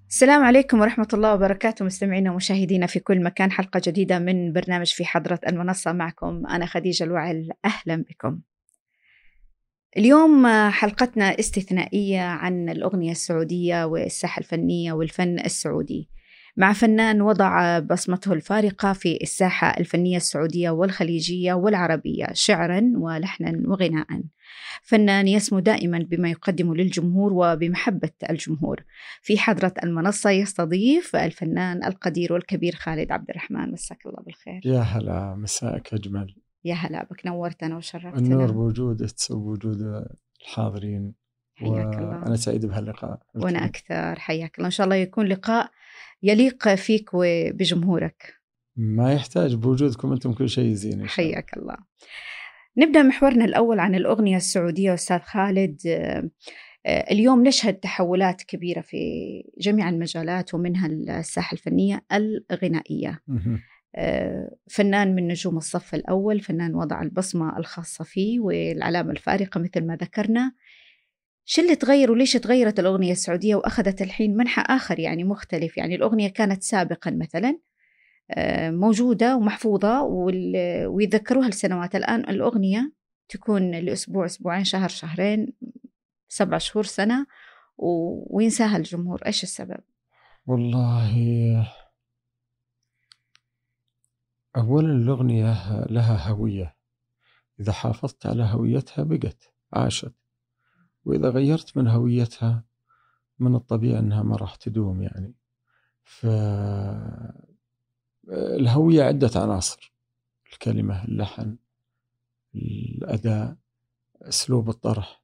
السلام عليكم ورحمة الله وبركاته، مستمعينا ومشاهدينا في كل مكان. حلقة جديدة من برنامج في حضرة المنصة، معكم أنا خديجة الوعل. أهلا بكم. اليوم حلقتنا استثنائية عن الأغنية السعودية والساحة الفنية والفن السعودي، مع فنان وضع بصمته الفارقة في الساحة الفنية السعودية والخليجية والعربية، شعرا ولحنا وغناء. فنان يسمو دائما بما يقدمه للجمهور وبمحبة الجمهور. في حضرة المنصة يستضيف الفنان القدير والكبير خالد عبد الرحمن. مساك الله بالخير. يا هلا، مساءك أجمل. يا هلا بك، نورتنا وشرفتنا. النور بوجودك وبوجود الحاضرين، حياك الله. وأنا سعيد بهاللقاء. وأنا أكثر، حياك الله. إن شاء الله يكون لقاء يليق فيك وبجمهورك. ما يحتاج، بوجودكم أنتم كل شيء زين إن شاء الله. حياك الله. نبدأ محورنا الأول عن الأغنية السعودية. أستاذ خالد، اليوم نشهد تحولات كبيرة في جميع المجالات، ومنها الساحة الفنية الغنائية. فنان من نجوم الصف الأول، فنان وضع البصمة الخاصة فيه والعلامة الفارقة مثل ما ذكرنا. شو اللي تغير وليش تغيرت الأغنية السعودية وأخذت الحين منحى آخر، يعني مختلف؟ يعني الأغنية كانت سابقا مثلا موجودة ومحفوظة ويذكروها لسنوات، الآن الأغنية تكون لأسبوع، أسبوعين، شهر، شهرين، 7 شهور، سنة، وينساها الجمهور. إيش السبب؟ والله أولا الأغنية لها هوية، إذا حافظت على هويتها بقت عاشت، وإذا غيرت من هويتها من الطبيعي أنها ما راح تدوم. يعني فالهوية عدة عناصر: الكلمة، اللحن، الأداء، أسلوب الطرح.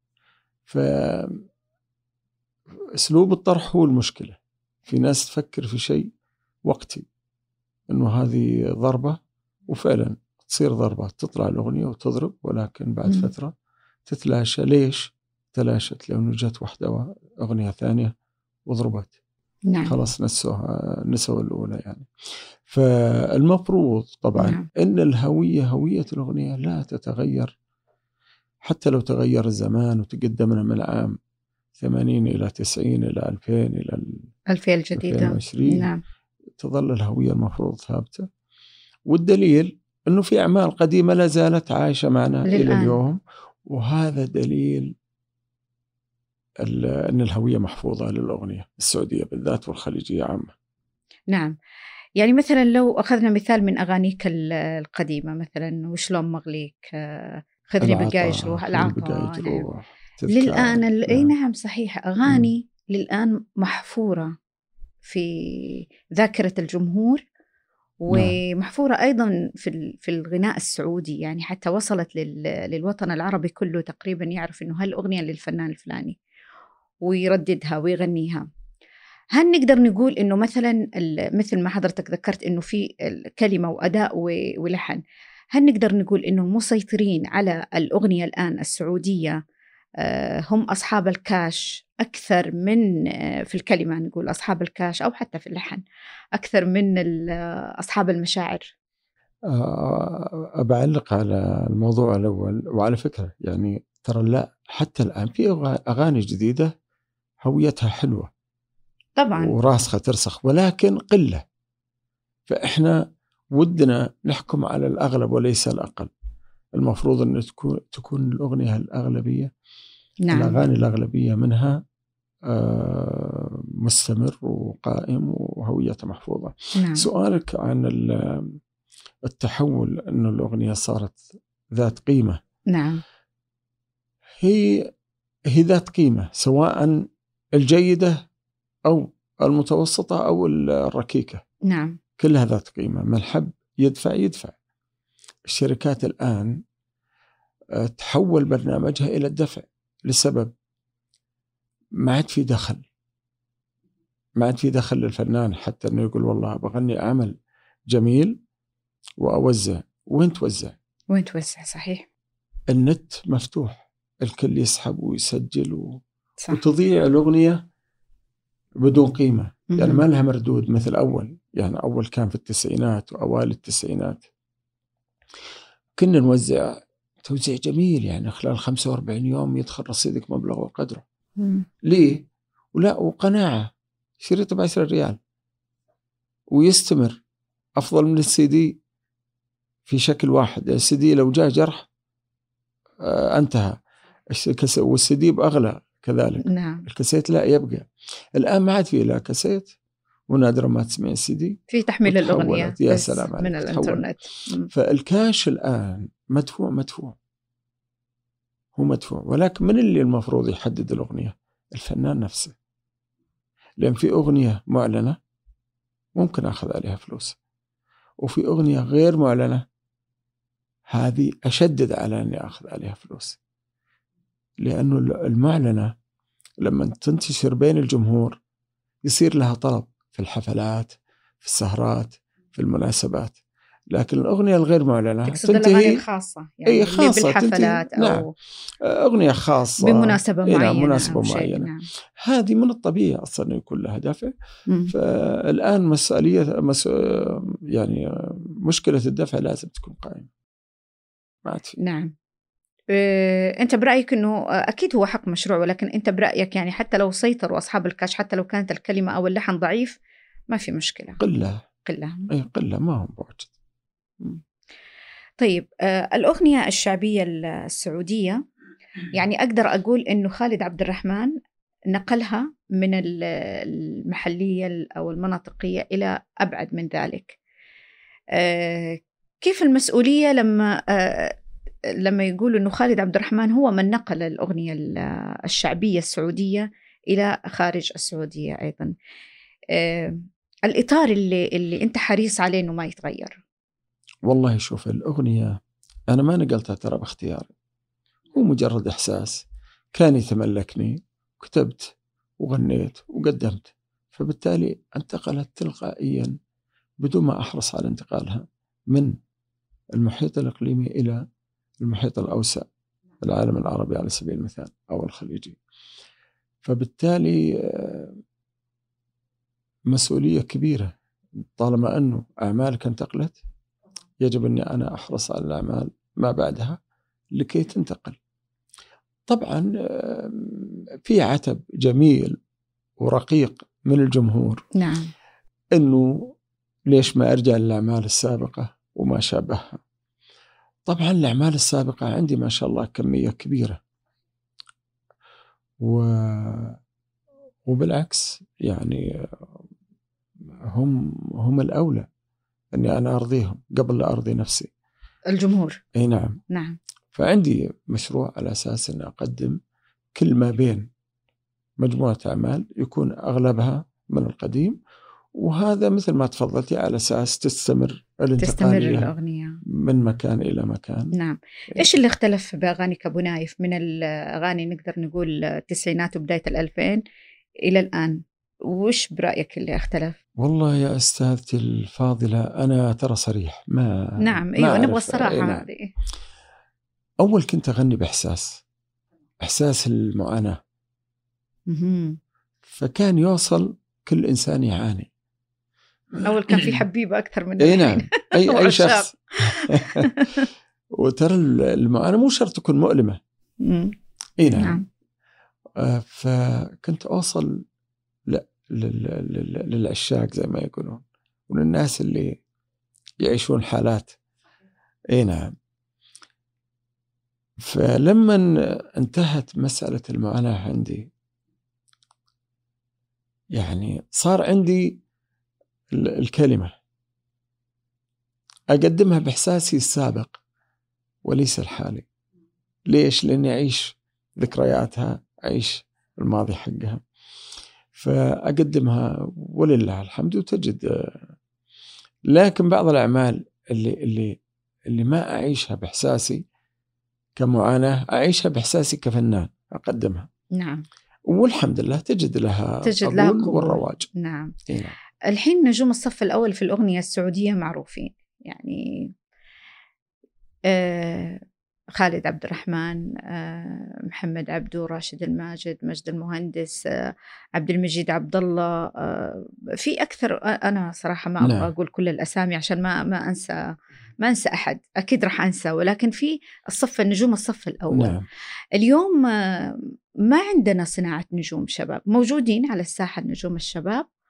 فأسلوب الطرح هو المشكلة. في ناس تفكر في شيء وقتي، إنه هذه ضربة، وفعلا تصير ضربة، تطلع الأغنية وتضرب، ولكن بعد فترة تتلاشى. ليش تلاشت؟ لأنه جت واحدة أغنية ثانية وضربت. نعم. خلاص نسوا الأولى يعني. فالمفروض طبعا إن الهوية، هوية الأغنية لا تتغير، حتى لو تغير الزمان وتقدمنا من العام 80 إلى 90 إلى 2000 إلى 2000 الجديدة 2020. نعم. تظل الهوية المفروض ثابتة، والدليل أنه في أعمال قديمة لا زالت عايشة معنا إلى اليوم، وهذا دليل أن الهوية محفوظة للأغنية السعودية بالذات والخليجية عامة. نعم. يعني مثلا لو أخذنا مثال من أغانيك القديمة، مثلا وشلون مغليك، خذني بقايج روح، العطاء. نعم. للآن أي نعم صحيح، أغاني للآن محفورة في ذاكرة الجمهور، ومحفورة أيضا في الغناء السعودي، يعني حتى وصلت للوطن العربي كله تقريبا يعرف إنه هالأغنية للفنان الفلاني ويرددها ويغنيها. هل نقدر نقول إنه مثلا مثل ما حضرتك ذكرت إنه في كلمة وأداء ولحن، هل نقدر نقول إنه المسيطرين على الأغنية الآن السعودية هم أصحاب الكاش أكثر من في الكلمة، نقول أصحاب الكاش، أو حتى في اللحن أكثر من أصحاب المشاعر؟ أبعلق على الموضوع الأول. وعلى فكرة يعني ترى لا، حتى الآن في أغاني جديدة هويتها حلوة طبعا وراسخة ترسخ، ولكن قلة. فإحنا ودنا نحكم على الأغلب وليس الأقل. المفروض أن تكون الأغنية الأغلبية. نعم. الأغاني الأغلبية منها مستمر وقائم وهويته محفوظة. نعم. سؤالك عن التحول، أن الأغنية صارت ذات قيمة. نعم. هي ذات قيمة، سواء الجيدة أو المتوسطة أو الركيكة. نعم. كلها ذات قيمة. من حب يدفع. الشركات الآن تحول برنامجها إلى الدفع لسبب: ما عاد في دخل للفنان حتى أنه يقول والله بغني عمل جميل وأوزع. وين توزع؟ صحيح. النت مفتوح، الكل يسحب ويسجل وتضيع الأغنية بدون قيمة. يعني ما لها مردود مثل أول. يعني أول كان في التسعينات وأوائل التسعينات كنا نوزع توزيع جميل، يعني خلال 45 يوم يدخل رصيدك مبلغ وقدره. ليه؟ وقناعة. شريطه ب10 ريال ويستمر، أفضل من الCD في شكل واحد. الCD لو جاء جرح انتهى، والCD بأغلى كذلك. نعم. الكاسيت لا يبقى. الآن ما عاد فيه لا كاسيت، ونادرا ما تسمع CD، في تحميل الأغنية يا سلام عليك من الإنترنت. فالكاش الآن مدفوع، هو مدفوع. ولكن من اللي المفروض يحدد الأغنية؟ الفنان نفسه. لأن في أغنية معلنة ممكن أخذ عليها فلوس، وفي أغنية غير معلنة هذه أشدد على أني أخذ عليها فلوس. لأنه المعلنة لما تنتشر بين الجمهور يصير لها طلب في الحفلات، في السهرات، في المناسبات. لكن الأغنية الغير معلنة تقصد الأغاني الخاصة، يعني خاصة بالحفلات أو نعم. أغنية خاصة بمناسبة معينة، مناسبة معينة. نعم. هذه من الطبيعي أصلا يكون لها دفع. فالآن يعني مشكلة الدفع لازم تكون قائمة. نعم. أنت برأيك أنه أكيد هو حق مشروع، ولكن أنت برأيك يعني حتى لو سيطروا أصحاب الكاش، حتى لو كانت الكلمة أو اللحن ضعيف ما في مشكلة؟ قلة ما هم بوجد. طيب، الأغنية الشعبية السعودية، يعني أقدر أقول أنه خالد عبد الرحمن نقلها من المحلية أو المناطقية إلى أبعد من ذلك. كيف المسؤولية لما يقولوا أنه خالد عبد الرحمن هو من نقل الأغنية الشعبية السعودية إلى خارج السعودية أيضا؟ الإطار اللي أنت حريص عليه أنه ما يتغير. والله شوف، الأغنية أنا ما نقلتها ترى باختياري، هو مجرد إحساس كان يتملكني، كتبت وغنيت وقدمت، فبالتالي انتقلت تلقائيا بدون ما أحرص على انتقالها من المحيط الإقليمي إلى المحيط الأوسع، العالم العربي على سبيل المثال أو الخليجي. فبالتالي مسؤولية كبيرة. طالما أنه أعمالك انتقلت يجب أني أنا أحرص على الأعمال ما بعدها لكي تنتقل. طبعا في عتب جميل ورقيق من الجمهور، نعم، أنه ليش ما أرجع للأعمال السابقة وما شابهها. طبعا الأعمال السابقة عندي ما شاء الله كمية كبيرة، وبالعكس يعني هم الأولى أني أنا أرضيهم قبل لا أرضي نفسي، الجمهور. أي نعم. نعم. فعندي مشروع على أساس أن أقدم كل ما بين مجموعة أعمال يكون أغلبها من القديم، وهذا مثل ما تفضلتي على أساس تستمر الأغنية من مكان إلى مكان. نعم. إيش اللي اختلف بأغانيك أبو نايف من الأغاني نقدر نقول التسعينات وبداية 2000 إلى الآن؟ وش برأيك اللي اختلف؟ والله يا أستاذتي الفاضلة أنا ترى صريح، نعم أيوة نبغى الصراحة هذه. أول كنت أغني إحساس المعاناة، فكان يوصل كل إنسان يعاني. أول كان في حبيبة أكثر من أي نعم، أي شخص. وترى المعاناة مو شرط تكون مؤلمة. أي نعم. فكنت أوصل للعشاق زي ما يقولون، وللناس اللي يعيشون حالات. أي نعم. فلما انتهت مسألة المعاناة عندي، يعني صار عندي الكلمة أقدمها بإحساسي السابق وليس الحالي. ليش؟ لأني أعيش ذكرياتها، أعيش الماضي حقها، فأقدمها ولله الحمد وتجد. لكن بعض الأعمال اللي ما أعيشها بإحساسي كمعاناة، أعيشها بإحساسي كفنان أقدمها. نعم. والحمد لله تجد لها قبول والرواج. نعم. نعم. الحين نجوم الصف الأول في الأغنية السعودية معروفين، يعني خالد عبد الرحمن، محمد عبدو، راشد الماجد، مجد المهندس، عبد المجيد عبد الله، في أكثر. أنا صراحة ما أبغى أقول كل الأسامي عشان ما أنسى أحد، أكيد راح أنسى، ولكن في النجوم الصف الأول. نعم. اليوم ما عندنا صناعة نجوم شباب موجودين على الساحة، نجوم الشباب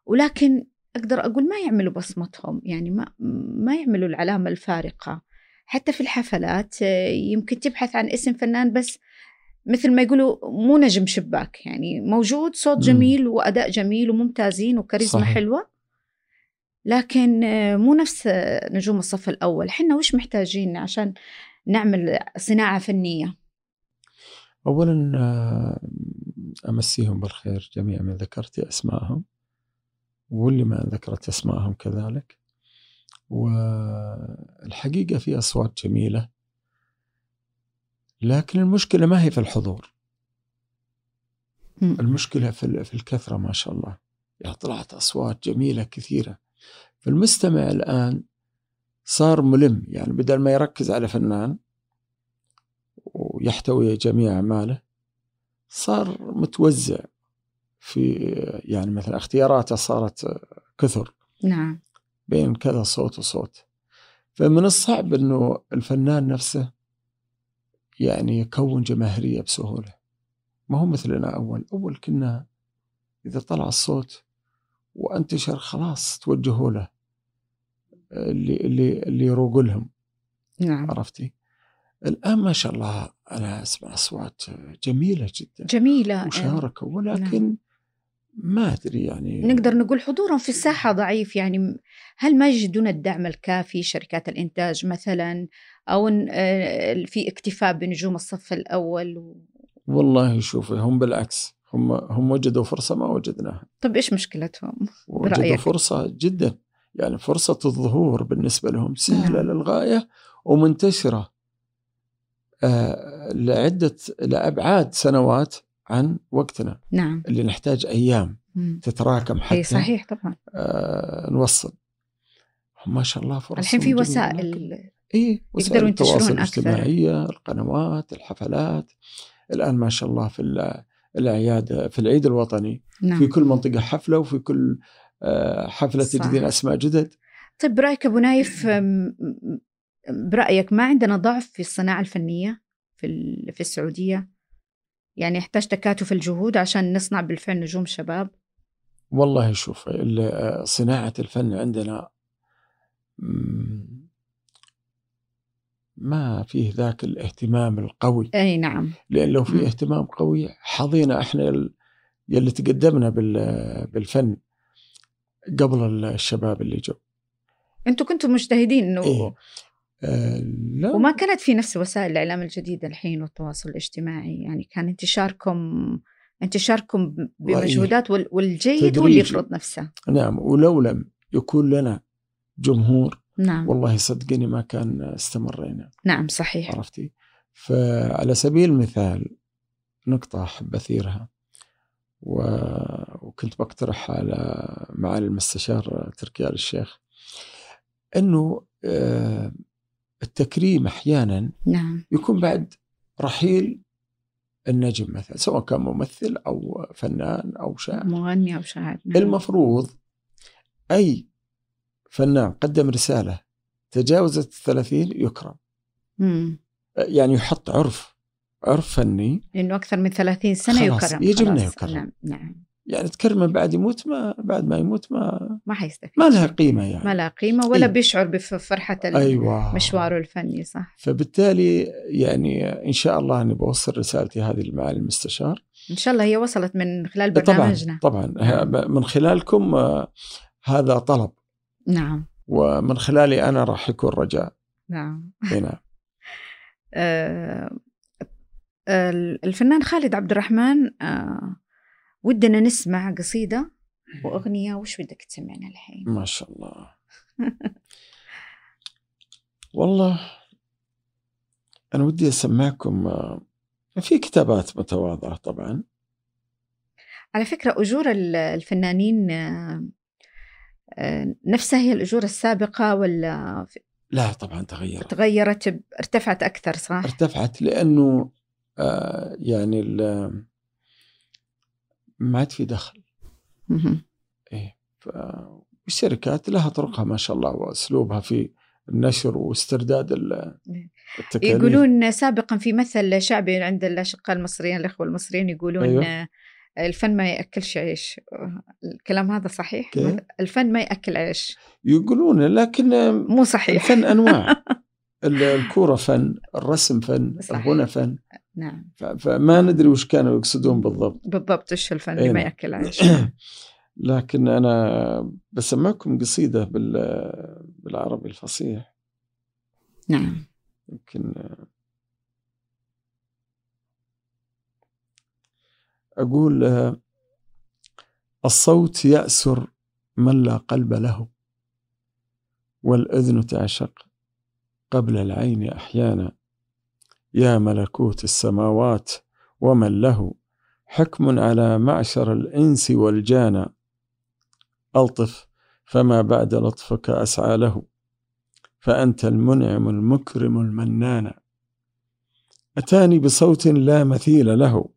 ولكن أقدر أقول ما يعملوا بصمتهم، يعني ما يعملوا العلامة الفارقة. حتى في الحفلات يمكن تبحث عن اسم فنان بس مثل ما يقولوا مو نجم شباك، يعني موجود صوت جميل وأداء جميل وممتازين وكاريزما صحيح. حلوة، لكن مو نفس نجوم الصف الأول. حنا وش محتاجين عشان نعمل صناعة فنية؟ أولا أمسيهم بالخير جميع من ذكرتي أسماءهم، واللي ما ذكرت أسماءهم كذلك. والحقيقة في أصوات جميلة، لكن المشكلة ما هي في الحضور، المشكلة في الكثرة. ما شاء الله يعني طلعت أصوات جميلة كثيرة، فالمستمع الآن صار ملم، يعني بدل ما يركز على فنان ويحتوي جميع أعماله، صار متوزع في، يعني مثلا اختياراته صارت كثر. نعم. بين كذا صوت وصوت، فمن الصعب أنه الفنان نفسه يعني يكون جماهيرية بسهولة. ما هو مثلنا أول كنا إذا طلع الصوت وانتشر خلاص توجهوا له اللي يروقوا لهم. نعم. عرفتي؟ الآن ما شاء الله أنا أسمع أصوات جميلة جدا جميلة وشاركوا، ولكن نعم. ما أدري يعني نقدر نقول حضورهم في الساحة ضعيف. يعني هل ما يجدون الدعم الكافي شركات الإنتاج مثلا، أو في اكتفاء بنجوم الصف الأول؟ والله شوفي، هم بالعكس، هم وجدوا فرصة ما وجدناها. طب إيش مشكلتهم وجدوا برأيك؟ فرصة جدا، يعني فرصة الظهور بالنسبة لهم سهلة للغاية ومنتشرة لأبعاد سنوات عن وقتنا. نعم. اللي نحتاج أيام تتراكم حتى صحيح طبعا. نوصل. ما شاء الله فرص الحين في وسائل وسائل التواصل الاجتماعي، القنوات، الحفلات. الآن ما شاء الله في الأعياد، في العيد الوطني نعم. في كل منطقة حفلة، وفي كل حفلة تجدين أسماء جدد. طيب برأيك أبو نايف، برأيك ما عندنا ضعف في الصناعة الفنية في السعودية؟ يعني يحتاج تكاتف الجهود عشان نصنع بالفعل نجوم شباب؟ والله شوف، صناعة الفن عندنا ما فيه ذاك الاهتمام القوي. أي نعم. لأن لو فيه اهتمام قوي حظينا إحنا يلي تقدمنا بالفن قبل الشباب اللي جو. أنتوا كنتوا مجتهدين إنه لا. وما كانت في نفس وسائل الإعلام الجديدة الحين والتواصل الاجتماعي، يعني كان انتشاركم بمجهودات، والجيد هو اللي يفرض نفسه. نعم. ولو لم يكون لنا جمهور، نعم. والله صدقني ما كان استمرينا. نعم صحيح. عرفتي؟ فعلى سبيل المثال نقطة أحب أثيرها، وكنت بقترح على معالي المستشار تركي آل الشيخ، أنه التكريم أحيانا نعم. يكون بعد رحيل النجم مثلا، سواء كان ممثل أو فنان أو شاعر، مغني أو شاعر. نعم. المفروض أي فنان قدم رسالة تجاوزت 30 يكرم. يعني يحط عرف فني، لأنه أكثر من 30 سنة يكرم، يجب أنه يكرم. نعم. يعني تكرم بعد بعد ما يموت ما حيستفيد، ما لها قيمة، يعني ما لها قيمة ولا بيشعر بفرحة أيوة. مشواره الفني. صح. فبالتالي يعني إن شاء الله أني بوصل رسالتي هذه لمعالي المستشار. إن شاء الله هي وصلت من خلال برنامجنا. طبعا من خلالكم هذا طلب. نعم. ومن خلالي أنا راح يكون رجاء. نعم. هنا الفنان خالد عبد الرحمن، ودنا نسمع قصيدة وأغنية. وش بدك تسمعنا الحين؟ ما شاء الله. والله أنا ودي أسمعكم في كتابات متواضعة طبعا. على فكرة أجور الفنانين نفسها هي الأجور السابقة ولا؟ لا طبعا تغيرت، ارتفعت أكثر. صح، ارتفعت لأنه يعني ما عاد في دخل. والشركات لها طرقها ما شاء الله وأسلوبها في النشر واسترداد التكاليف. يقولون سابقا في مثل شعبي عند الأشقاء المصريين، الأخوة المصريين يقولون أيوة. الفن ما يأكلش عيش، الكلام هذا صحيح؟ كيف؟ الفن ما يأكل عيش يقولون، لكن مو صحيح. الفن أنواع. الكورة فن، الرسم فن، صحيح. الغنى فن. نعم. فما ندري وش كانوا يقصدون بالضبط إيش الفن اللي ما يأكل عيش. لكن أنا بسمعكم قصيدة بالعربي الفصيح. نعم. يمكن أقول: الصوت يأسر من لا قلب له، والأذن تعشق قبل العين أحيانا. يا ملكوت السماوات ومن له حكم على معشر الإنس والجانا. ألطف فما بعد لطفك أسعى له، فأنت المنعم المكرم المنان. أتاني بصوت لا مثيل له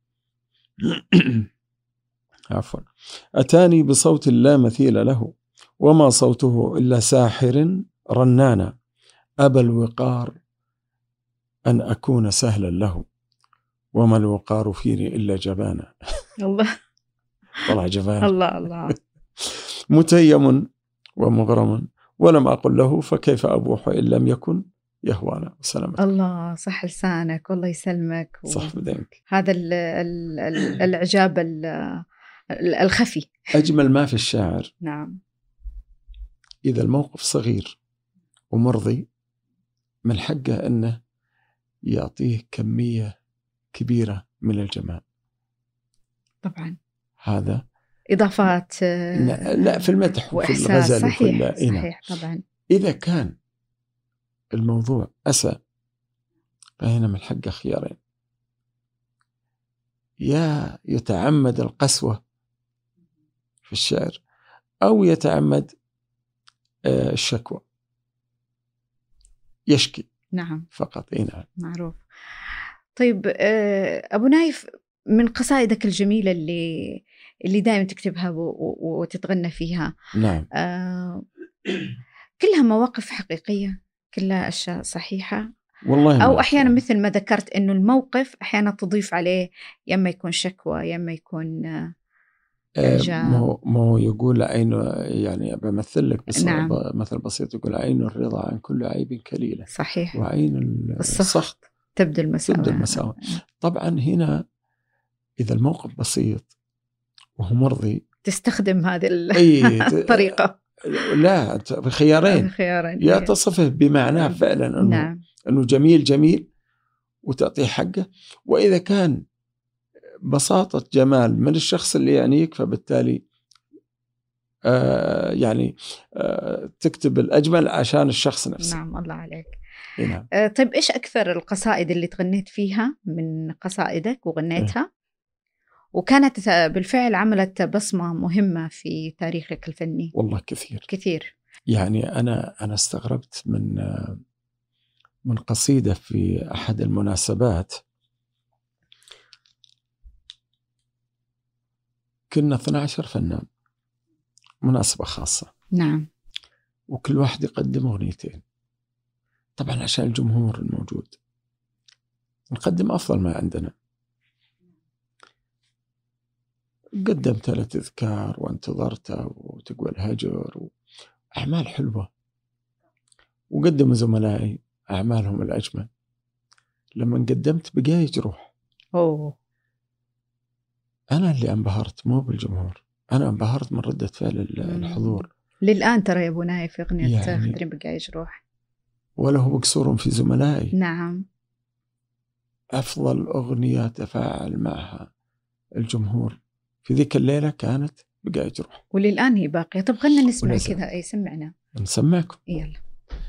عفوا، أتاني بصوت لا مثيل له، وما صوته إلا ساحر رنانا. أبى الوقار أن أكون سهلا له، وما الوقار فيني إلا جبانا. الله طلع جبان. الله متيم ومغرم، ولم أقل له فكيف أبوح إن لم يكن يهوانا. سلامتك. الله، صح لسانك، والله يسلمك. صح بدينك. هذا الإعجاب الخفي أجمل ما في الشاعر. نعم. إذا الموقف صغير ومرضي، من حقه أنه يعطيه كمية كبيرة من الجمال. طبعا هذا إضافات. لا، في المدح وفي الغزل. صحيح. صحيح طبعا. إذا كان الموضوع أسى، فهنا من حقه خيارين: يا يتعمد القسوة في الشعر، أو يتعمد الشكوى، يشكي. نعم فقط. نعم. معروف. طيب أبو نايف، من قصائدك الجميلة اللي دائما تكتبها وتتغنى فيها. نعم. كلها مواقف حقيقية، كلها أشياء صحيحة، والله. أو أحيانا مثل ما ذكرت إنه الموقف أحيانا تضيف عليه، يما يكون شكوى، يما يكون ما هو يقول عينه، يعني بمثل لك نعم. مثل بسيط، يقول: عين الرضا عن كل عيب كليلة، صحيح، وعين السخط تبدو المساوئ. طبعا هنا إذا الموقف بسيط وهو مرضي، تستخدم هذه الطريقة. لا، بخيارين: يا تصفه بمعناه فعلا أنه, نعم. أنه جميل وتعطيه حقه، وإذا كان بساطة جمال من الشخص اللي يعنيك، فبالتالي تكتب الأجمل عشان الشخص نفسه. نعم. الله عليك. نعم. طيب إيش أكثر القصائد اللي تغنيت فيها من قصائدك وغنيتها وكانت بالفعل عملت بصمة مهمة في تاريخك الفني؟ والله كثير. يعني أنا استغربت من قصيدة في أحد المناسبات. كنا 12 فنان، مناسبة خاصة. نعم. وكل واحد يقدم أغنيتين، طبعا عشان الجمهور الموجود نقدم أفضل ما عندنا. قدمت له تذكار وانتظرته وتقوى الهجر وأعمال حلوة، وقدموا زملائي أعمالهم الأجمل. لما قدمت بقايا جروح، أنا اللي انبهرت، مو بالجمهور، أنا انبهرت من ردة فعل الحضور. للآن ترى يا أبو نايف أغنية خدري بقايا جروح ولا هو مكسور في زملائي. نعم. أفضل أغنية تفاعل معها الجمهور في ذيك الليلة كانت بقايا جروح، وللآن هي باقية. طب خلنا نسمع كذا. أي سمعنا. نسمعكم. يلا.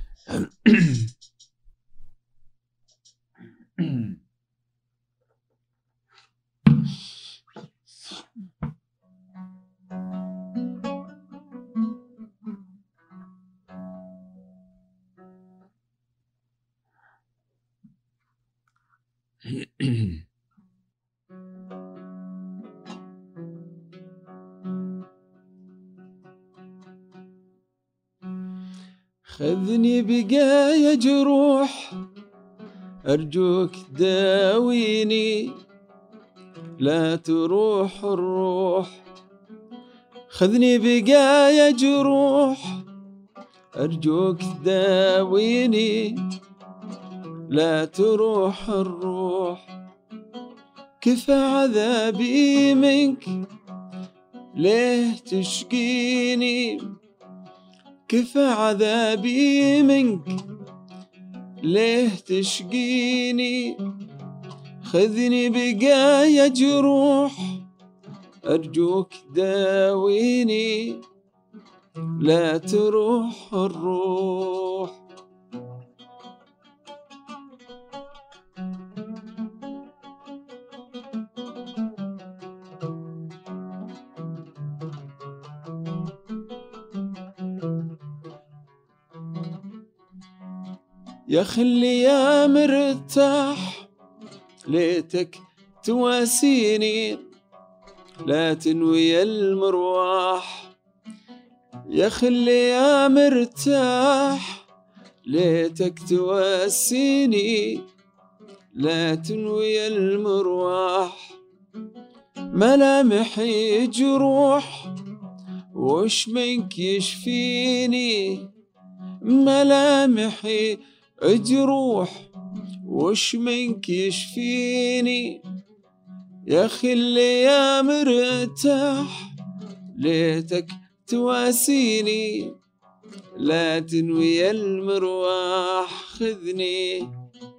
خذني بقايا جروح، أرجوك داويني، لا تروح الروح، خذني بقايا جروح أرجوك داويني، لا تروح الروح، كفى عذابي منك ليه تشقيني، كفى عذابي منك ليه تشقيني، خذني بقايا جروح أرجوك داويني، لا تروح الروح. يا خلي يا مرتاح ليتك تواسيني، لا تنوي المرواح، يا خلي يا مرتاح ليتك تواسيني، لا تنوي المرواح، ملامحي جروح وش منك يشفيني، ملامحي جروح وش منك يشفيني، يا خلي يا مرتاح ليتك تواسيني، لا تنوي المرواح، خذني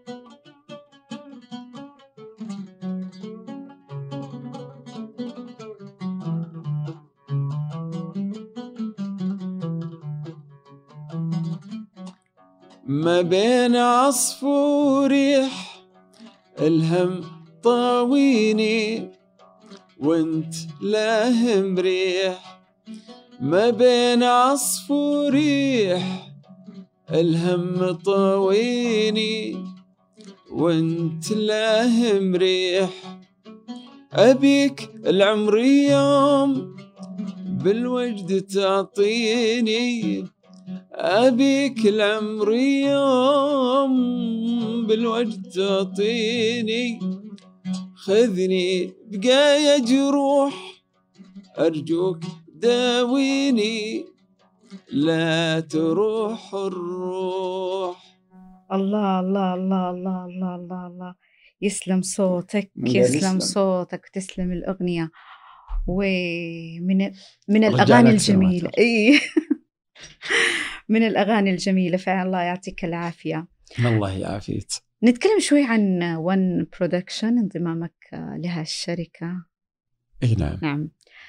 ما بين عصفوريح الهم طاويني وانت لاهم ريح، ما بين عصفوريح الهم طاويني وانت لاهم ريح، أبيك العمر يوم بالوجد تعطيني، أبيك العمر يوم بالوجد تعطيني، خذني بقايا جروح أرجوك داويني، لا تروح الروح. الله الله الله الله الله الله الله، يسلم صوتك، يسلم صوتك، تسلم الأغنية، ومن الأغاني الجميلة. إيه من الأغاني الجميلة فعلا، الله يعطيك العافية. الله يعافيك. نتكلم شوي عن ون برودكشن، انضمامك لها الشركة. إيه نعم. نعم.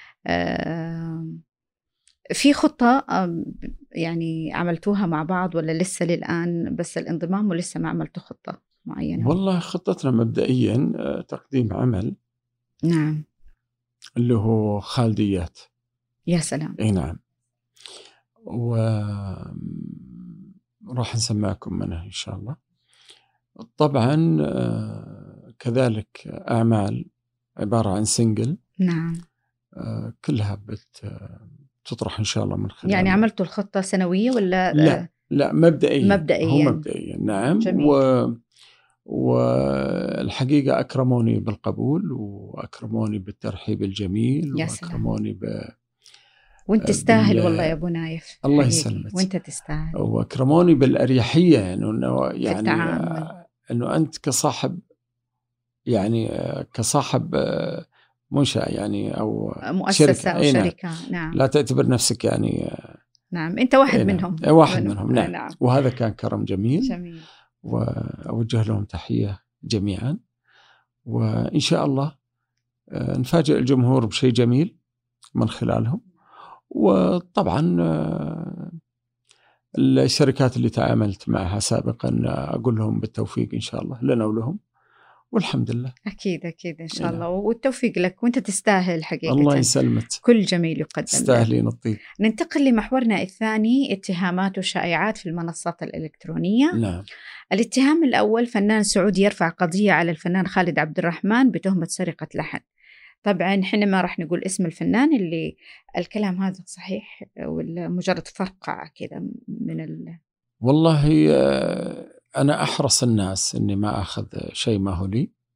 في خطة يعني عملتوها مع بعض ولا لسه للآن بس الانضمام ولسه ما عملتوا خطة معينة؟ والله خطتنا مبدئيا تقديم عمل. نعم. اللي هو خالديات. يا سلام. إيه نعم. وراح نسمعكم منه إن شاء الله. طبعا كذلك أعمال عبارة عن سنجل. نعم. كلها بتطرح إن شاء الله من خلال. يعني عملتوا الخطة سنوية ولا؟ لا مبدئيا. مبدئيا. هو مبدئيا نعم. جميل. والحقيقة أكرموني بالقبول وأكرموني بالترحيب الجميل. يا وأكرموني وانت تستاهل والله يا أبو نايف. الله يسلمك. وانت تستاهل. وأكرموني بالأريحية يعني أنه أنت كصاحب يعني كصاحب منشأة يعني أو مؤسسة شركة أو شركة. نعم. لا تعتبر نفسك يعني. نعم أنت واحد منهم. واحد منهم. نعم. نعم. وهذا كان كرم جميل. جميل. وأوجه لهم تحية جميعا، وإن شاء الله نفاجئ الجمهور بشيء جميل من خلالهم. وطبعا الشركات اللي تعاملت معها سابقا أقول لهم بالتوفيق إن شاء الله لنا ولهم، والحمد لله. أكيد أكيد إن شاء الله. والتوفيق لك، وأنت تستاهل حقيقة. الله يسلمك. كل جميل يقدم. تستاهلين الطيب. ننتقل لمحورنا الثاني، اتهامات وشائعات في المنصات الإلكترونية. نعم. الاتهام الأول، فنان سعودي يرفع قضية على الفنان خالد عبد الرحمن بتهمة سرقة لحن. طبعا احنا ما راح نقول اسم الفنان اللي الكلام هذا صحيح ولا مجرد فقعة كذا من والله أنا أحرص الناس إني ما أخذ شيء ما هو لي،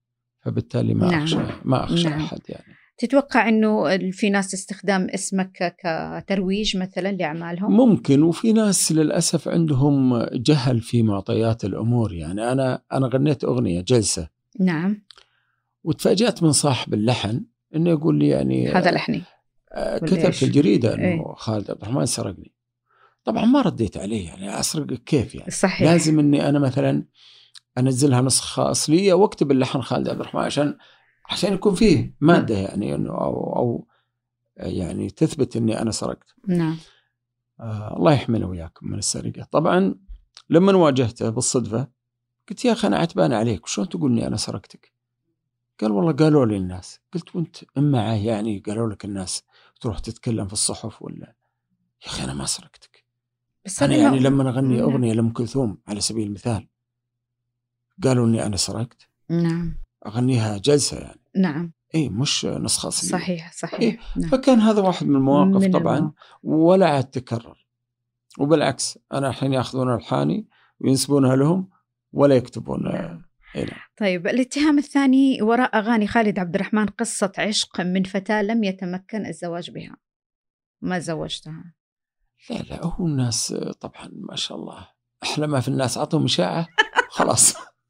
فبالتالي ما أخشى أحد يعني. تتوقع أنه في ناس استخدام اسمك كترويج مثلا لأعمالهم؟ ممكن، وفي ناس للأسف عندهم جهل في معطيات الأمور. يعني أنا غنيت أغنية جلسة، نعم، وتفاجأت من صاحب اللحن إنه يقول لي يعني هذا لحني، كتب في الجريدة إنه خالد عبد الرحمن سرقني. طبعا ما رديت عليه، يعني أسرقك كيف يعني؟ صحيح. لازم إني أنا مثلا أنزلها نسخة أصلية واكتب اللحن خالد عبد الرحمن عشان يكون فيه مادة يعني إنه أو يعني تثبت إني أنا سرقت. نعم. الله يحمينا وياكم من السرقة. طبعا لما واجهته بالصدفة قلت يا أخي أنا عتبان عليك، وشون تقول إني أنا سرقتك؟ قال والله قالوا لي الناس. قلت وانت معه يعني قالوا لك الناس تروح تتكلم في الصحف ولا؟ يا أخي أنا ما سرقتك. أنا يعني لما أغني أغنية لأم كلثوم على سبيل المثال قالوا إني أنا سرقت. نعم. أغنيها جلسة يعني. نعم. إيه مش نسخة أصلية. صحيح. إيه. نعم. فكان هذا واحد من المواقف طبعا ولا عاد تكرر. وبالعكس أنا الحين يأخذون الحاني وينسبونها لهم ولا يكتبون. نعم. إيه. طيب الاتهام الثاني وراء أغاني خالد عبد الرحمن قصة عشق من فتاة لم يتمكن الزواج بها، ما زوجتها. لا هو الناس طبعا ما شاء الله أحلى ما في الناس عطهم إشاعة خلاص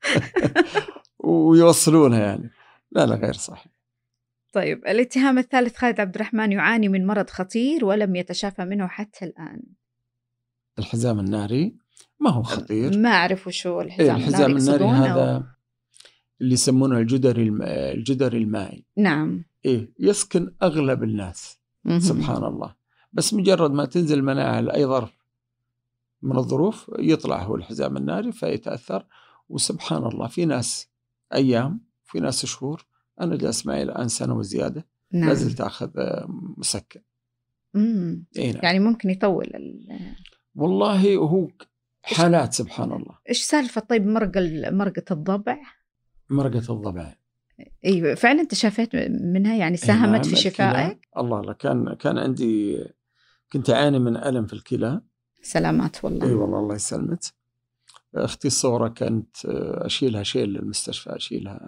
ويوصلونها يعني. لا غير صحيح. طيب الاتهام الثالث خالد عبد الرحمن يعاني من مرض خطير ولم يتشافى منه حتى الآن. الحزام الناري ما هو خطير؟ ما أعرف وشو الحزام الناري. الحزام الناري هذا اللي يسمونه الجدري المائي. نعم. إيه يسكن أغلب الناس. سبحان الله. بس مجرد ما تنزل المناعة لأي ظرف من الظروف يطلع هو الحزام الناري فيتأثر. وسبحان الله في ناس أيام في ناس شهور. أنا جالس معي الآن سنة وزيادة. نعم. لازلت أخذ مسكن. إيه يعني ممكن يطول والله هو حالات سبحان الله. إيش سالفة؟ طيب مرقة الضبع. مرقة الضبع أيوة فعلا أنت شافت منها يعني ساهمت في شفائك؟ الله لا كان عندي كنت أعاني من ألم في الكلى. سلامات والله. أي والله الله يسلمك. أختي الصغرى كانت أشيلها شيل للمستشفى أشيلها.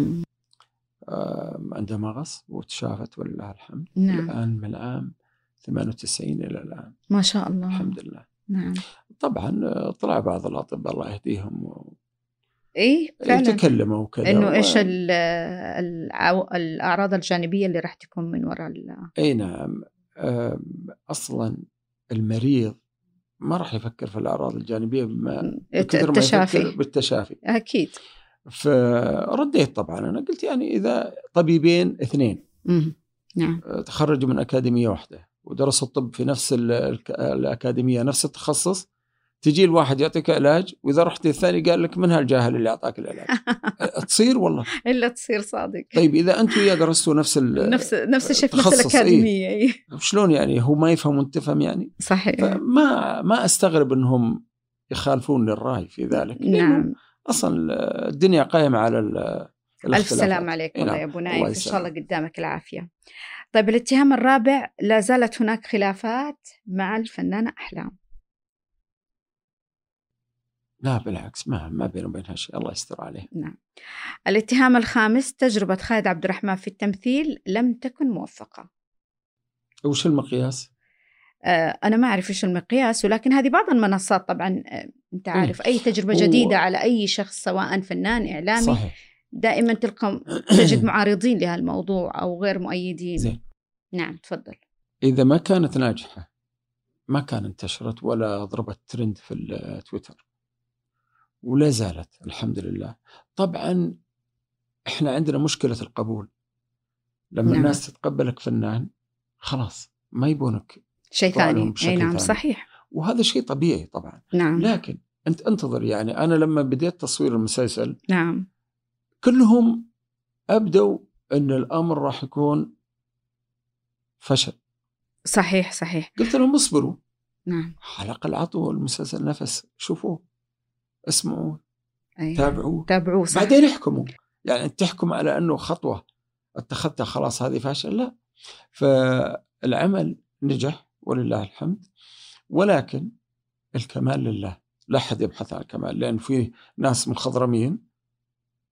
عندها مغص وتشافت ولله الحمد. نعم. الآن من العام 98 إلى الآن ما شاء الله الحمد لله. نعم. طبعا طلع بعض الأطباء الله يهديهم إيه فعلا يتكلموا وكذا إنه إيش الأعراض الجانبية اللي راح تكون من وراء أي نعم. أصلا المريض ما راح يفكر في الأعراض الجانبية بكثر ما يفكر بالتشافي. أكيد. فرديت طبعا أنا قلت يعني إذا طبيبين اثنين نعم. تخرجوا من أكاديمية واحدة ودرسوا الطب في نفس الأكاديمية نفس التخصص تجي الواحد يعطيك علاج وإذا رحت الثاني قال لك من هالجاهل اللي أعطاك العلاج. تصير والله إلا تصير صادق. طيب إذا أنتوا يا درستوا نفس الشيء في نفس الأكاديمية إيه؟ شلون يعني هو ما يفهم وانت تفهم يعني. صحيح. ما أستغرب أنهم يخالفون للرأي في ذلك. نعم. أصلا الدنيا قائمة على ألف سلام عليك والله يا أبو نايف إن شاء الله قدامك العافية. طيب الاتهام الرابع لا زالت هناك خلافات مع الفنانة أحلام. لا بالعكس ما بينه وبينها شيء الله يستر عليه. نعم. الاتهام الخامس تجربة خالد عبد الرحمن في التمثيل لم تكن موفقة. وش المقياس؟ أنا ما أعرف إيش المقياس ولكن هذه بعض المنصات طبعا أنت عارف أي تجربة جديدة على أي شخص سواء فنان إعلامي صحيح. دائما تجد معارضين لهالموضوع أو غير مؤيدين. زين. نعم تفضل. إذا ما كانت ناجحة ما كان انتشرت ولا ضربت ترند في التويتر ولا زالت الحمد لله. طبعا إحنا عندنا مشكلة القبول لما نعم. الناس تتقبلك فنان خلاص ما يبونك شيء ثاني. أي نعم ثاني. صحيح. وهذا شيء طبيعي طبعا. نعم. لكن أنت انتظر يعني أنا لما بديت تصوير المسلسل نعم كلهم أبدوا أن الأمر راح يكون فشل. صحيح. قلت لهم اصبروا. نعم. على الأقل عطوا المسلسل نفس شوفوه اسمعوه تابعوه بعدين احكموا. يعني أنت تحكم على أنه خطوة اتخذتها خلاص هذه فاشل لا. فالعمل نجح ولله الحمد ولكن الكمال لله لا أحد يبحث عن الكمال لأن في ناس مخضرمين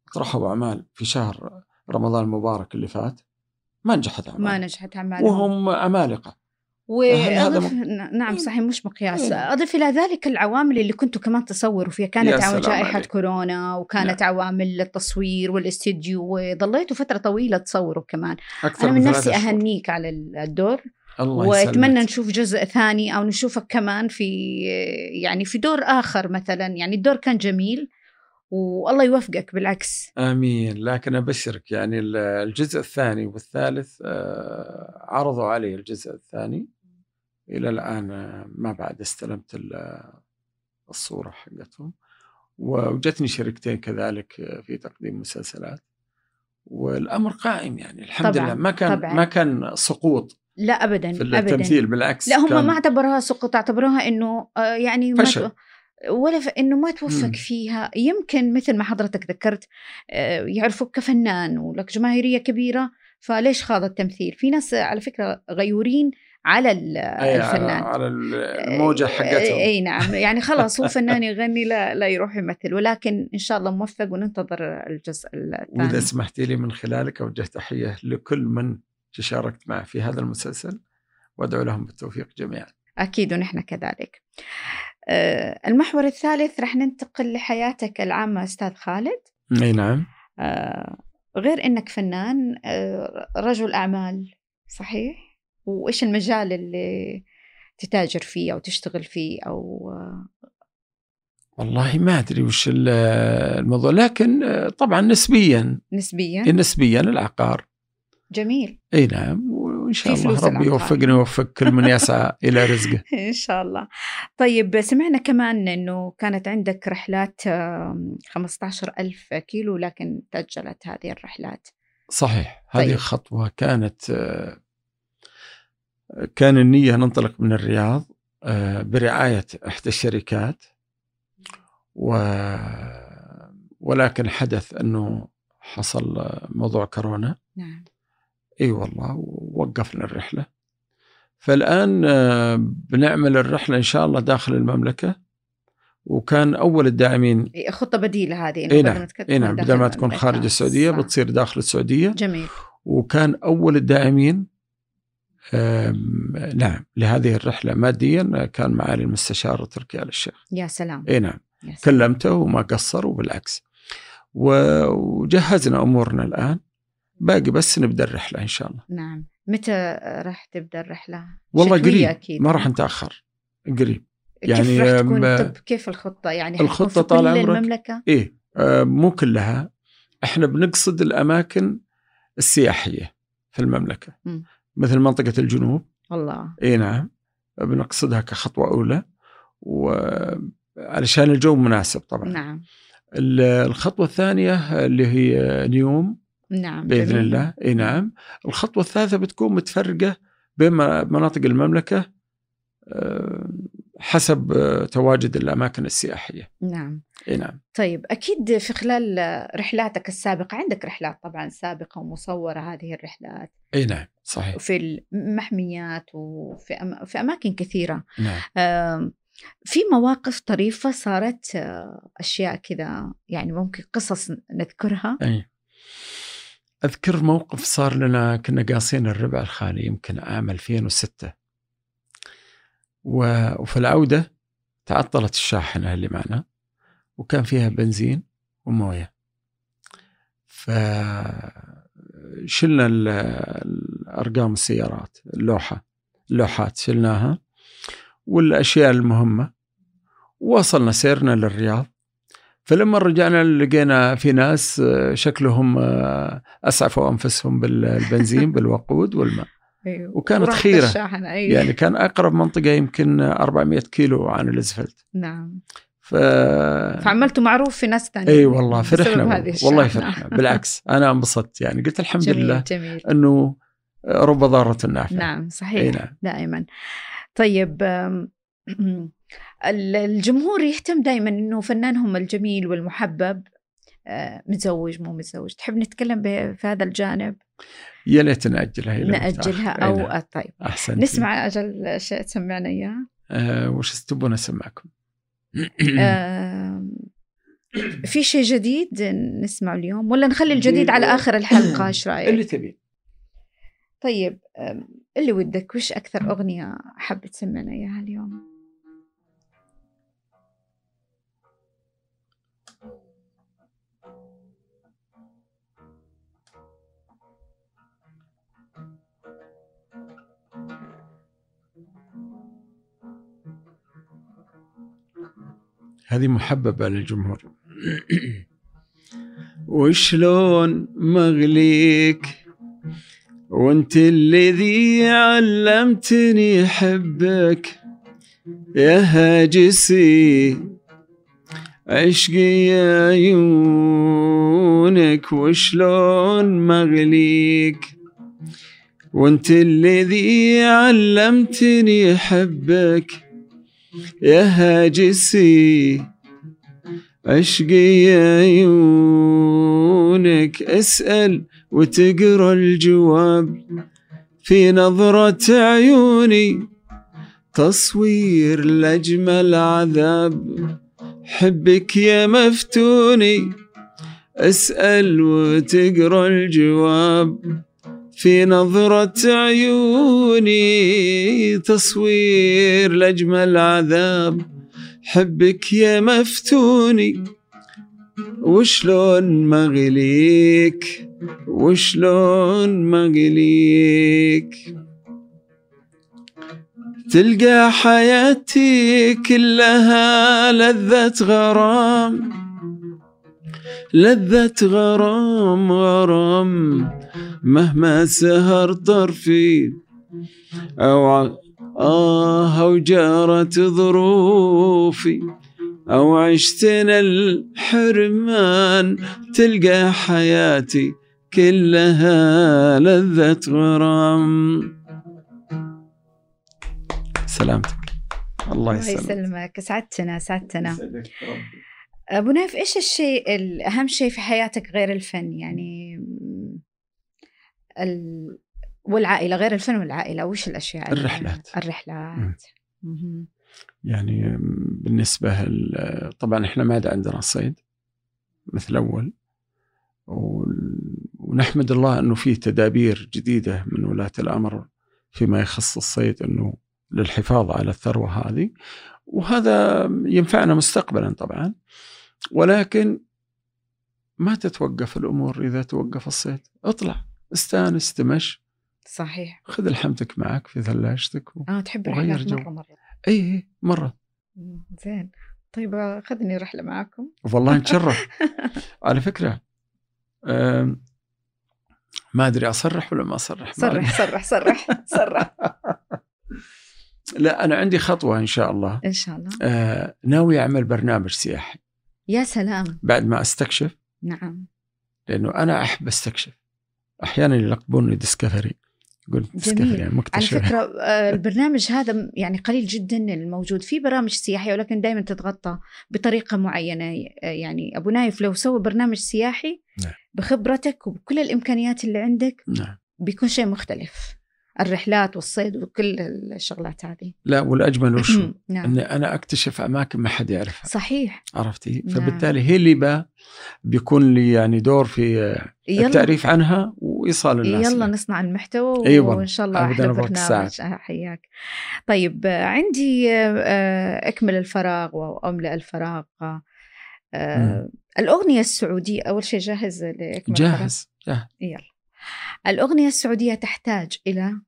طرحوا أعمال في شهر رمضان المبارك اللي فات ما نجحت أعمال وهم عمالقة. وأضف نعم صحيح مش مقياس. أضف إلى ذلك العوامل اللي كنتوا كمان تصوروا فيها، كانت جائحة كورونا، وكانت عوامل التصوير والاستديو، وظليتوا فترة طويلة تصوروا كمان. أنا من نفسي أهنيك على الدور، وأتمنى نشوف جزء ثاني أو نشوفك كمان في دور آخر مثلا. يعني الدور كان جميل والله يوفقك بالعكس. آمين. لكن أبشرك يعني الجزء الثاني والثالث عرضوا علي الجزء الثاني، إلى الآن ما بعد استلمت الصورة حقتهم، وجتني شركتين كذلك في تقديم مسلسلات، والأمر قائم يعني الحمد لله. ما كان سقوط لا أبدا في التمثيل، بالعكس. لا هم ما اعتبروها سقوط، اعتبروها إنه يعني فشل، ولا إنه ما توفق فيها. يمكن مثل ما حضرتك ذكرت يعرفوك كفنان ولك جماهيرية كبيرة، فليش خاض التمثيل؟ في ناس على فكرة غيورين على الفنان، على الموجة حقتهم. أي نعم، يعني خلاص هو فنان يغني لا يروح يمثل. ولكن إن شاء الله موفق وننتظر الجزء الثاني. وإذا سمحتي لي من خلالك أوجه تحية لكل من شاركت معه في هذا المسلسل، وأدعو لهم بالتوفيق جميعا. أكيد ونحن كذلك. المحور الثالث رح ننتقل لحياتك العامة أستاذ خالد. أي نعم. غير أنك فنان، رجل أعمال، صحيح؟ وإيش المجال اللي تتاجر فيه أو تشتغل فيه أو والله ما أدري وش الموضوع، لكن طبعا نسبيا العقار. جميل. أي نعم، وإن شاء الله ربي يوفقني ويوفق كل من يسعى إلى رزقه. إن شاء الله. طيب سمعنا كمان أنه كانت عندك رحلات 15,000 كيلو، لكن تأجلت هذه الرحلات. صحيح. هذه خطوة كان النية ننطلق من الرياض برعاية إحدى الشركات، ولكن حدث أنه حصل موضوع كورونا. نعم. اي والله، ووقفنا الرحلة. فالآن بنعمل الرحلة إن شاء الله داخل المملكة، وكان أول الداعمين خطة بديلة هذه. نعم، بدل ما تكون خارج السعودية بتصير داخل السعودية. جميل. وكان أول الداعمين نعم لهذه الرحلة ماديا كان معالي المستشار تركي آل الشيخ. يا سلام. نعم، كلمته وما قصر، وبالعكس. وجهزنا أمورنا الآن، باقي بس نبدأ الرحلة إن شاء الله. نعم. متى راح تبدأ الرحلة؟ والله قريب أكيد. ما راح نتأخر، قريب. يعني كيف راح تكون؟ كيف الخطة؟ يعني الخطة طال عمرك المملكة؟ مو كلها. احنا بنقصد الأماكن السياحية في المملكة، مثل منطقة الجنوب. الله. نعم، بنقصدها كخطوة أولى، وعلشان الجو مناسب طبعا. نعم. الخطوة الثانية اللي هي نيوم. نعم. بإذن الله. نعم. الخطوة الثالثة بتكون متفرقة بين مناطق المملكة حسب تواجد الأماكن السياحية. نعم. نعم. طيب أكيد في خلال رحلاتك السابقة عندك رحلات طبعا سابقة ومصورة هذه الرحلات. نعم صحيح. في المحميات وفي أماكن كثيرة. نعم. في مواقف طريفة صارت، أشياء كذا يعني ممكن قصص نذكرها. أذكر موقف صار لنا، كنا قاصين الربع الخالي يمكن عام 2006، وفي العودة تعطلت الشاحنة اللي معنا، وكان فيها بنزين وموية، فشلنا الأرقام السيارات، اللوحات شلناها والأشياء المهمة، ووصلنا سيرنا للرياض. فلما رجعنا لقينا في ناس شكلهم أسعفوا أنفسهم بالبنزين بالوقود والماء. وكانت خيرة. يعني كان أقرب منطقة يمكن 400 كيلو عن الأسفلت. نعم. فعملتوا معروف في ناس تانية. أي والله فرحنا، والله فرحنا بالعكس. أنا انبسطت، يعني قلت الحمد لله جميل. أنه رب ضارة نافعة. نعم صحيح. نعم. دائما. طيب الجمهور يهتم دائما أنه فنانهم الجميل والمحبب متزوج مو متزوج. تحب نتكلم في هذا الجانب؟ يا ليت نأجلها أو طيب أحسن. نسمع أجل شيء تسمعنا إياه. وش تبون أسمعكم؟ في شيء جديد نسمعه اليوم ولا نخلي الجديد على آخر الحلقة؟ إيش رأيك؟ اللي تبي. طيب اللي ودك، وش أكثر أغنية حاب تسمعنا إياها اليوم؟ هذه محببة للجمهور. وشلون مغليك وانت الذي علمتني حبك يا هاجسي عشقي يا عيونك. وشلون مغليك وانت الذي علمتني حبك يا هاجسي عشقي يا عيونك. اسأل وتقرأ الجواب في نظرة عيوني، تصوير لأجمل عذاب حبك يا مفتوني. اسأل وتقرأ الجواب في نظرة عيوني، تصوير لأجمل عذاب حبك يا مفتوني. وشلون مغليك وشلون مغليك تلقى حياتي كلها لذة غرام، لذة غرام غرام. مهما سهر طرفي أو جارت ظروفي أو عشتنا الحرمان، تلقى حياتي كلها لذة غرام. سلامتك. الله يسلمك. سعدتنا. أبو نايف، إيش الشيء الأهم شيء في حياتك غير الفن؟ يعني والعائلة، غير الفن والعائلة، وش الأشياء؟ الرحلات. يعني بالنسبة طبعا إحنا ما عندنا الصيد مثل أول، ونحمد الله أنه فيه تدابير جديدة من ولاة الأمر فيما يخص الصيد، أنه للحفاظ على الثروة هذه، وهذا ينفعنا مستقبلا طبعا. ولكن ما تتوقف الأمور إذا توقف الصيد. اطلع استانس تمش. صحيح. خذ لحمتك معك في ثلاجتك تحب رحلات مرة؟ أي مرة. زين. طيب خذني رحلة معكم. والله نتشرف. على فكرة ما أدري أصرح ولا ما أصرح. صرح. لا، أنا عندي خطوة إن شاء الله. إن شاء الله. ناوي أعمل برنامج سياحي. يا سلام. بعد ما أستكشف. نعم. لأنه أنا أحب أستكشف. أحيانا يلقبوني ديسكفري. قلت ديسكفري يعني مكتشف. على فكرة البرنامج هذا يعني قليل جدا الموجود. في برامج سياحية ولكن دائما تتغطى بطريقة معينة. يعني أبو نايف لو سوى برنامج سياحي بخبرتك وبكل الإمكانيات اللي عندك بيكون شيء مختلف. الرحلات والصيد وكل الشغلات هذه. لا، والأجمل وشو أن أنا أكتشف أماكن ما حد يعرفها. صحيح. عرفتي؟ فبالتالي هي اللي بيكون لي يعني دور في التعريف عنها وإيصال الناس. يلا نصنع المحتوى. أيوة. وإن شاء الله أحلى برنامج. حياك. طيب عندي أكمل الفراغ وأملأ الفراغ. الأغنية السعودية أول شيء جاهز لأكمل جاهز. يلا. الأغنية السعودية تحتاج إلى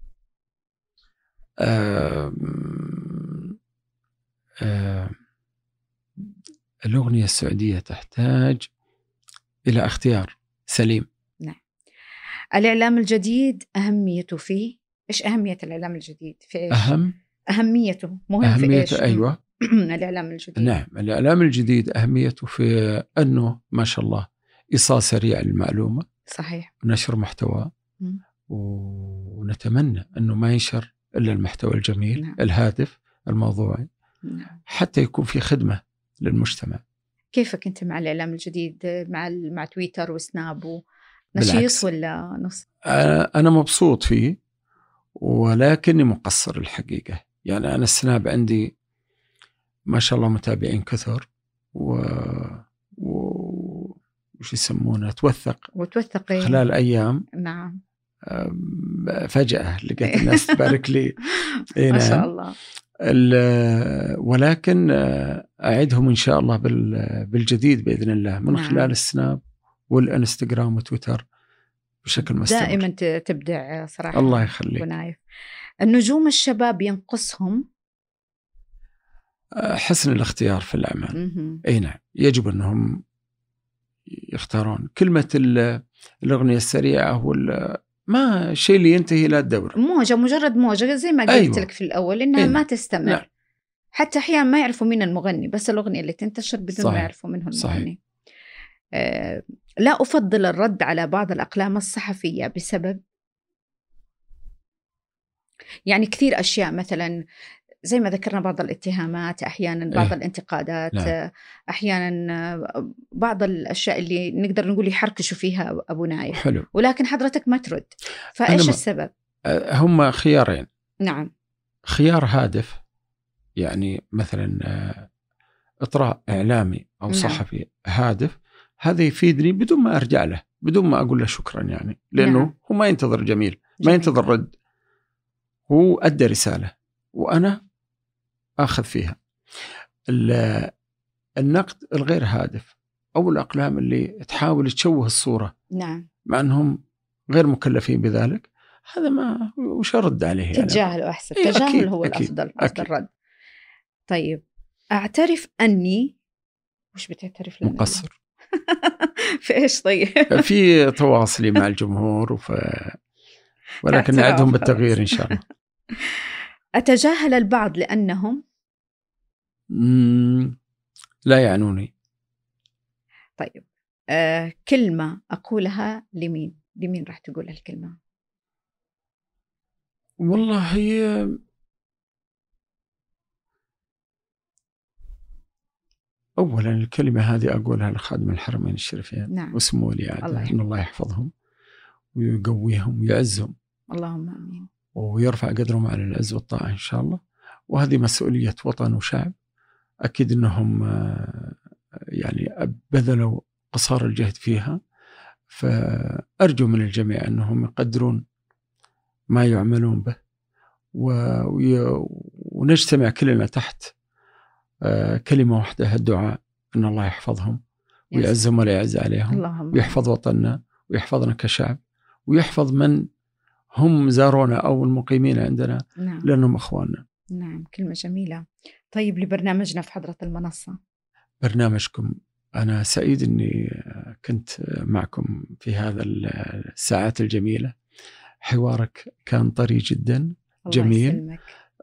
الأغنية السعودية تحتاج إلى اختيار سليم. نعم. الإعلام الجديد أهميته فيه إيش؟ أهمية الإعلام الجديد في إيش؟ أهميته مهم في إيش؟ أيوة. الإعلام الجديد. نعم، الإعلام الجديد أهميته في أنه ما شاء الله إيصال سريع للمعلومة. صحيح. ونشر محتوى. ونتمنى أنه ما ينشر إلا المحتوى الجميل. نعم. الهادف الموضوعي. نعم. حتى يكون في خدمة للمجتمع. كيفك أنت مع الإعلام الجديد مع تويتر وسناب نشيط ولا نص؟ أنا مبسوط فيه ولكني مقصر الحقيقة. يعني أنا السناب عندي ما شاء الله متابعين كثر وش يسمونه توثق خلال أيام. نعم. فجأة لقيت الناس تبارك لي. ما شاء الله. ولكن أعدهم إن شاء الله بالجديد بإذن الله من خلال السناب والإنستغرام وتويتر بشكل مستمر. دائما تبدع صراحة. الله يخليك. ونايف. النجوم الشباب ينقصهم حسن الاختيار في الأعمال. أي نعم، يجب أنهم يختارون. كلمة الأغنية السريعة ما شيء اللي ينتهي إلى الدور، موجة، مجرد موجة زي ما قلت لك في الأول إنها ما تستمر. لا. حتى أحيانا ما يعرفوا مين المغني، بس الأغنية اللي تنتشر بدون ما يعرفوا منه المغني. لا أفضل الرد على بعض الأقلام الصحفية بسبب يعني كثير أشياء، مثلا زي ما ذكرنا بعض الاتهامات، أحيانا بعض الانتقادات. لا. أحيانا بعض الأشياء اللي نقدر نقول يحركشوا فيها أبو نايف. حلو. ولكن حضرتك ما ترد، فإيش السبب؟ هم خيارين. نعم. خيار هادف، يعني مثلا إطراء إعلامي أو صحفي هادف، هذا يفيدني بدون ما أرجع له، بدون ما أقول له شكرا، يعني لأنه هو ما ينتظر جميل، ما ينتظر رد، هو أدى رسالة وأنا أخذ فيها. النقد الغير هادف أو الأقلام اللي تحاول تشوه الصورة، نعم، مع أنهم غير مكلفين بذلك، هذا ما وش أرد عليه؟ تتجاهل أحسن. تجاهل هو الأفضل. أفضل رد. طيب، أعترف أني وش بتعترف لنا؟ مقصر. في إيش؟ طيب في تواصلي مع الجمهور ولكن نعدهم بالتغيير إن شاء الله. أتجاهل البعض لأنهم لا يعنوني. طيب، كلمة أقولها لمين راح تقول الكلمة؟ والله هي أولا الكلمة هذه أقولها لخادم الحرمين الشريفين. نعم. وسمو ولي عهده، إن الله يحفظهم ويقويهم ويعزهم، اللهم آمين، ويرفع قدرهم على العز والطاعة إن شاء الله. وهذه مسؤولية وطن وشعب، أكيد أنهم يعني بذلوا قصارى الجهد فيها، فأرجو من الجميع أنهم يقدرون ما يعملون به، ونجتمع كلنا تحت كلمة واحدة، الدعاء أن الله يحفظهم ويعزهم ولا يعز عليهم، ويحفظ وطننا ويحفظنا كشعب، ويحفظ من هم زارونا أو المقيمين عندنا. نعم. لأنهم أخواننا. نعم، كلمة جميلة. طيب، لبرنامجنا في حضرة المنصة، برنامجكم، أنا سعيد أني كنت معكم في هذا الساعات الجميلة. حوارك كان طري جدا، جميل.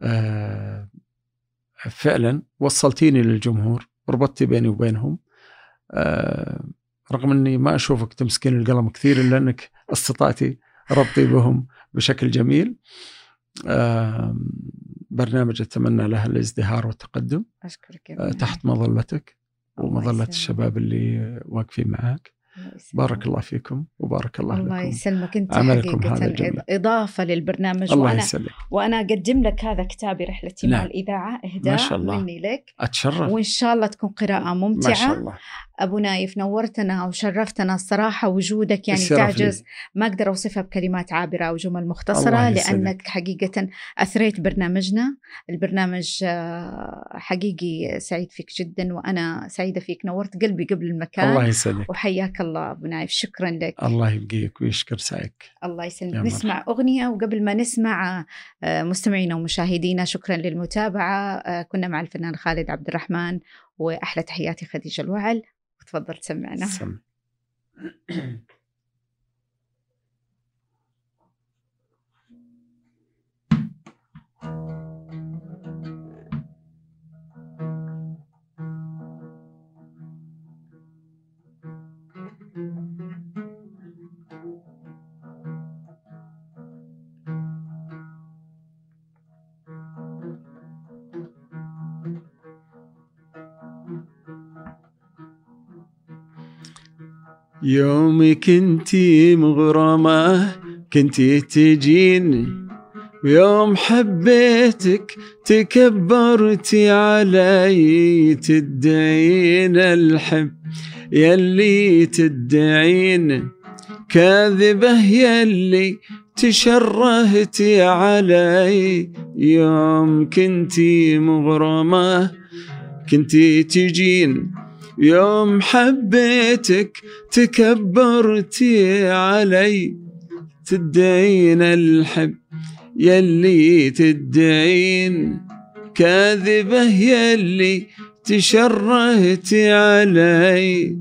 فعلا وصلتيني للجمهور، ربطتي بيني وبينهم، رغم أني ما أشوفك تمسكين القلم كثير، إلا أنك استطعتي ربطي بهم بشكل جميل. برنامج أتمنى له الازدهار والتقدم. أشكرك تحت مظلتك ومظلة الشباب اللي واقفين معك. بارك الله فيكم وبارك الله لكم. الله يسلمك. أنت عملكم حقيقة إضافة للبرنامج. وأنا أقدم لك هذا كتابي رحلتي مع الإذاعة، إهداء مني لك. أتشرف، وإن شاء الله تكون قراءة ممتعة. ما شاء الله. أبو نايف، نورتنا وشرفتنا الصراحة. وجودك يعني تعجز، ما أقدر أوصفها بكلمات عابرة أو جمل مختصرة، لأنك حقيقة أثريت برنامجنا. البرنامج حقيقي سعيد فيك جدا، وأنا سعيدة فيك. نورت قلبي قبل المكان. الله يسلمك. وحياك الله أبو نايف، شكرا لك. الله يبقيك ويشكر سعيك. الله يسلمك. نسمع أغنية، وقبل ما نسمع مستمعينا ومشاهدينا، شكرا للمتابعة. كنا مع الفنان خالد عبد الرحمن، وأحلى تحياتي خديجة الوعل. تفضل تسمعنا. يومي كنتي مغرمة، كنتي تجيني، ويوم حبيتك تكبرتي علي، تدعين الحب يلي تدعين، كاذبة يلي تشرهتي علي. يوم كنتي مغرمة كنتي تجين، يوم حبيتك تكبرتي علي. تدعين الحب يلي تدعين، كاذبة يلي تشرهتي علي.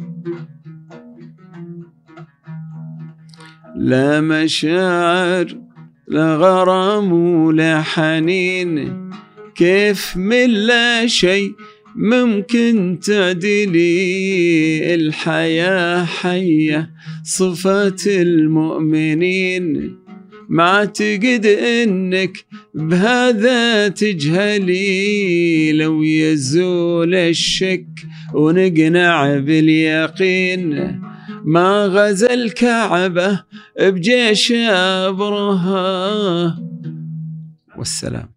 لا مشاعر لا غرام ولا حنين، كيف من لا شيء ممكن تعدلي. الحياة حية صفات المؤمنين، ما اعتقد انك بهذا تجهلي. لو يزول الشك ونقنع باليقين، ما غزا الكعبة بجيش أبرهة. والسلام.